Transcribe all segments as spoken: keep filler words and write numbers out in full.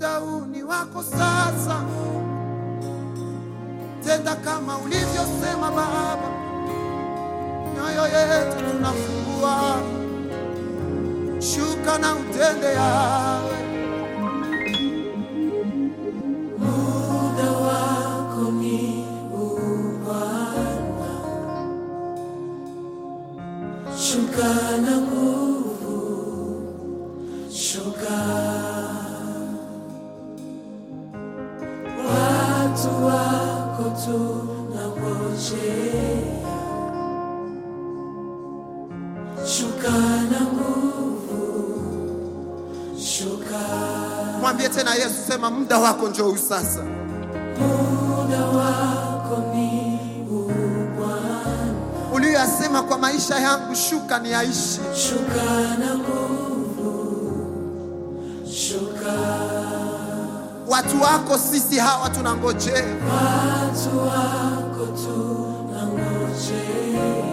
muda huu ni wako sasa. Tenda kama ulivyosema Baba, mioyo yetu tunafungua. Shuka na utende yawe. Muda wako ni Bwana, shuka na nguvu, shuka. Watu wako tunangojea, shuka na nguvu, shuka. Mwambie tena Yesu, sema muda wako njoo sasa. Muda wako ni Bwana, uliyosema kwa maisha yangu, shuka ni aishi. Shuka na nguvu, shuka. Watu wako sisi hawa tunangojea, watu wako tunangojea.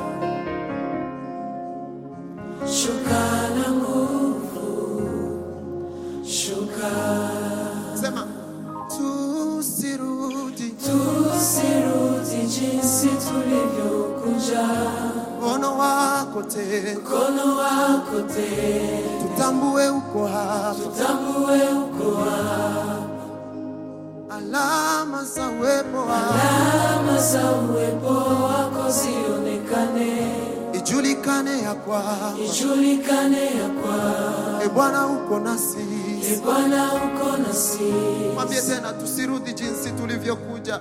Shuka na nguvu, shuka. Sema tusirudi, tusirudi jinsi tulivyokuja. Mkono wako tena, mkono wako tena. Tutambue uko hapa, tutambue uko hapa. Alama za uwepo wako, alama za uwepo wako zionekane. Ijulikane ya kwako, ijulikane ya kwako. E Bwana uko nasi, e Bwana uko nasi. Mwambie tena tusirudi jinsi tulivyokuja.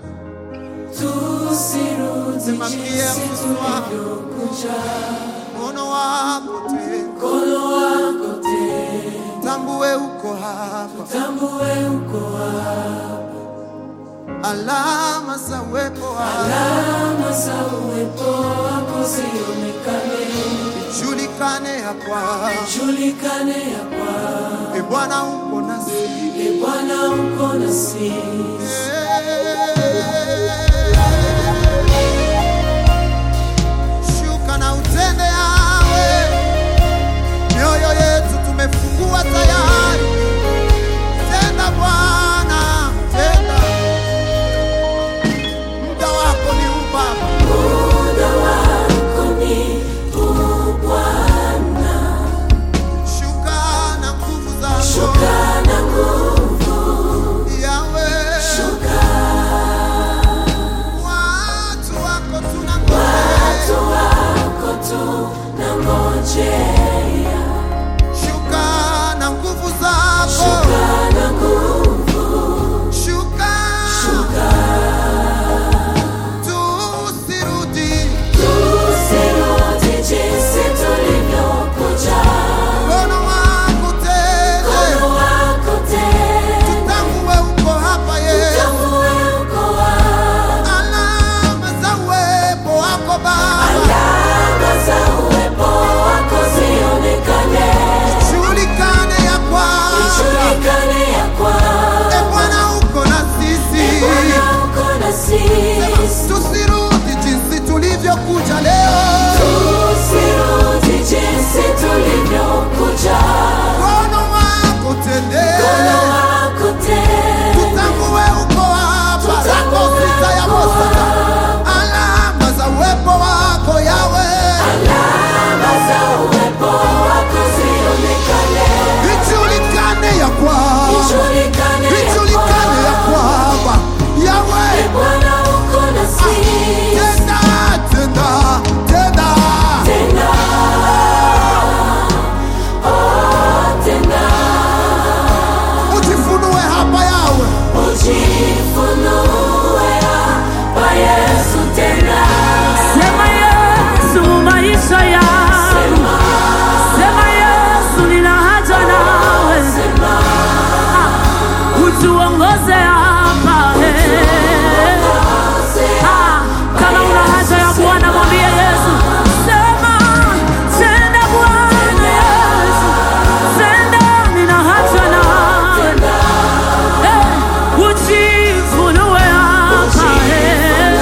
Tusirudi jinsi tulivyokuja. Mkono wako tena, mkono wako tena. Tambue uko hapa, tambue uko hapa. Alama za uwepo wako, alama za uwepo wako zionekane. Ijulikane ya kwako, ijulikane ya kwako. E Bwana uko nasi, e Bwana uko nasi. Shuka na utende yawe. Mioyo yetu tumefungua tayari. Tenda Bwana, tenda. Muda wako ni Baba, muda wako ni Bwana. Shuka na nguvu zako, shuka na nguvu yawe. Shuka. Watu wako tunangojea, watu wako tunangojea. Shuka na nguvu zako, shuka na nguvu, shuka. Shuka. Tusirudi, tusirudi jinsi tulivyokuja. Mkono wako tena, mkono wako tena. tutambue uko hapa Yesu, tutambue uko hapa. Alama za uwepo wako Baba, alama za uwepo wako zionekane. Ijulikane ya kwako, ijulikane ya kwako. E Bwana uko na sisi, e Bwana uko na sisi. Tusirudi jinsi tulivyokuja leo, tusirudi jinsi tulivyokuja. Mkono wako tende, mkono wako tena. tutambue uko hapa, zako sita ya Musa. Alama za uwepo wako yawe, alama za uwepo wako zionekane. Ijulikane ya kwako, Ijulikane ya kwako yawe. e Bwana uko na sisi. Tenda, tenda, tenda, tena. Oh, tena. ujifunue hapa yawe, ujifunue hapa Yesu tena. Sema Yesu maisha yangu, Sema. Sema Yesu nina haja nawe. Sema. Ah, utuongoze hapa eh. Ah, kama una haja ya Bwana mwambie Yesu. Sema, tenda Bwana Yesu, tenda nina haja nawe. Eh, ujifunue hapa eh.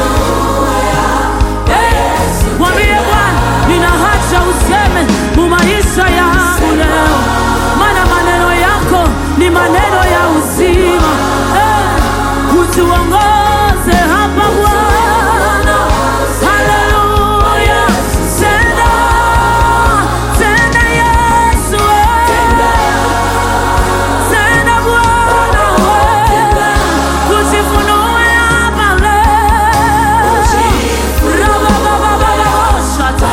Eh, mwambie Bwana nina haja useme mu maisha yangu leo, maana maneno yako ni maneno ya uzima. Eh, utuongoze hapa Bwana. Haleluya. Tenda, tenda Yesu, tenda Bwana, ujifunue hapa leo. Rabababababashata.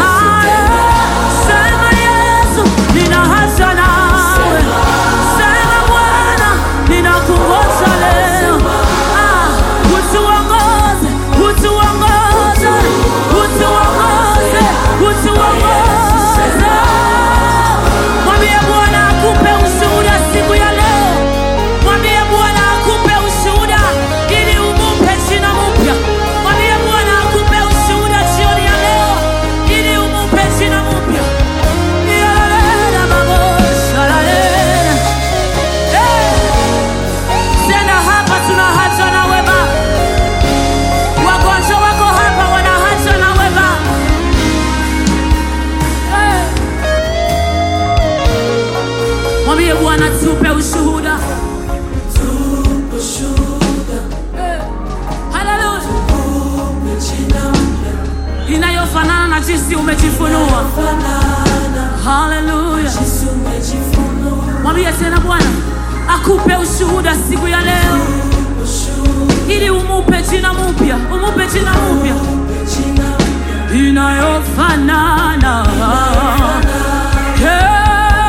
Sema Yesu, nina haja nawe. Sema Bwana, ninakungoja leo. Ah, utuongoze, utuongoze, utuongoze, utuongoze. Mwambie Bwana akupe ushuhuda siku ya leo. Mwambie Bwana akupe ushuhuda ili umupe jina mpya. Mwambie Bwana akupe ushuhuda jioni ya leo ili umupe jina mpya. Yalalala babosha lalala. Eh, tena hapa tuna haja nawe Baba. Wagonjwa wako hapa wana haja nawe Baba. Eh, mwambie Bwana tupe ushuhuda. Eh, haleluya. Inayofanana na jinsi umejifunua. Haleluya. Mwambie tena Bwana akupe ushuhuda siku ya leo ili umupe jina mpya, umupe jina mpya inayofanana. Yeah.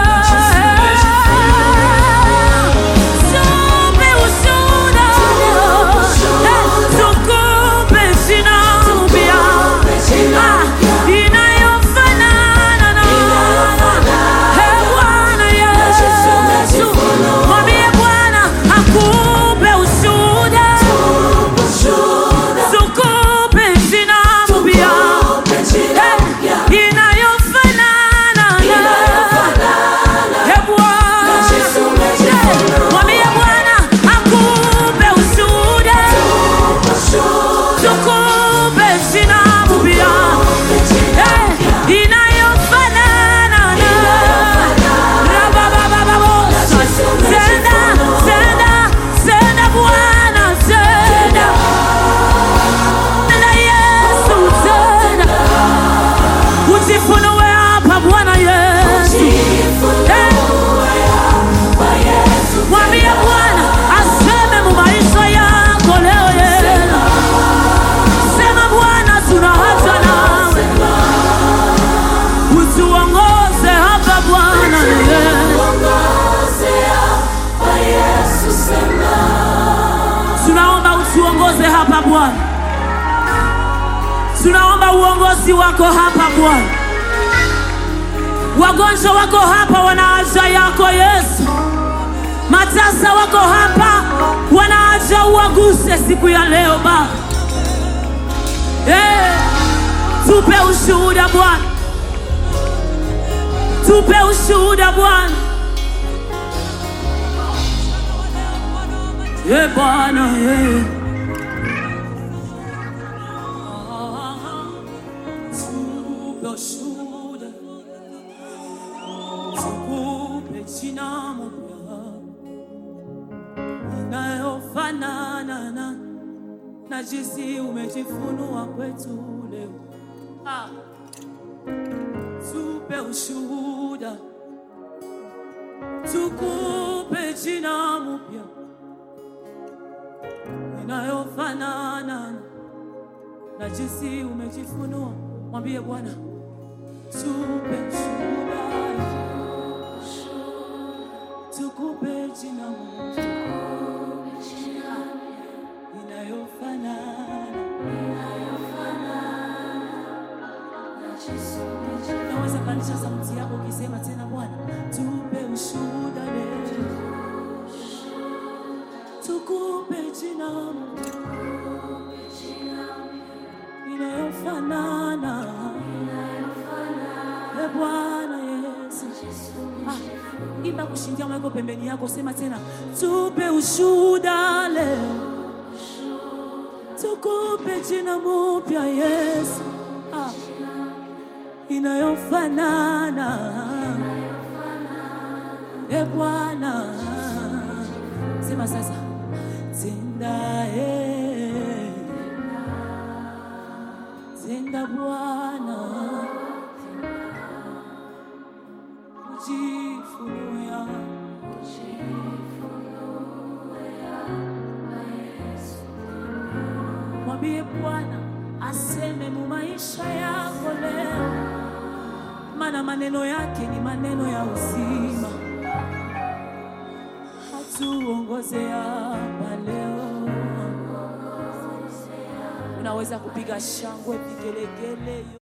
Tupe ushuhuda leo. Eh, tukupe jina mpya. Ah, inayofanana na Eh, Bwana Yesu. Mwambie Bwana akupe ushuhuda. Tukupe jina mpya. Eh, inayofanana na Eh, Bwana. Eh, mwambie Bwana akupe ushuhuda. Tukupe jina mpya. Eh, inayofanana na Rabababababosha. Tenda, tenda, tenda Bwana, tenda. Tenda Yesu, tenda. Ujifunue hapa Bwana Yesu. Eh, mwambie Bwana aseme mu maisha yako leo Yesu. Sema Bwana tuna haja nawe. Utuongoze hapa Bwana Yesu. Tunaomba utuongoze hapa Bwana. Tunaomba uongozi wako hapa Bwana. Wagonjwa wako hapa wana haja yako Yesu. Matasa wako hapa wana haja uwaguse siku ya leo Baba. Eh, tupe ushuhuda Bwana. Tupe ushuhuda Bwana. Eh, Bwana, eh. Tupe ushuhuda. Tukupe jina mpya inayofanana na na jinsi umejifunua kwetu leo. Ah. Tupe ushuhuda. Tukupe jina mpya inayofanana na jinsi umejifunua. Mwambie Bwana tupe ushuhuda. Tukupe jina mpya inayofanana. Naweza kanisha sauti yako ukisema tena Bwana tupe ushuhuda leo. Tukupe jina mpya inayofanana. Eh, Bwana Yesu. Ah, imba kushindia mwako pembeni yako, sema tena tupe ushuhuda leo. Tukupe jina mpya Yesu. Ah, inayofanana. Eh, Bwana. Sema sasa, tenda eh, tenda Bwana, ujifunua, mwambie Bwana aseme mu maisha yako leo, maana maneno yake ni maneno ya uzima. Hatuongoze hapa leo. Unaweza kupiga shangwe, vigelegele.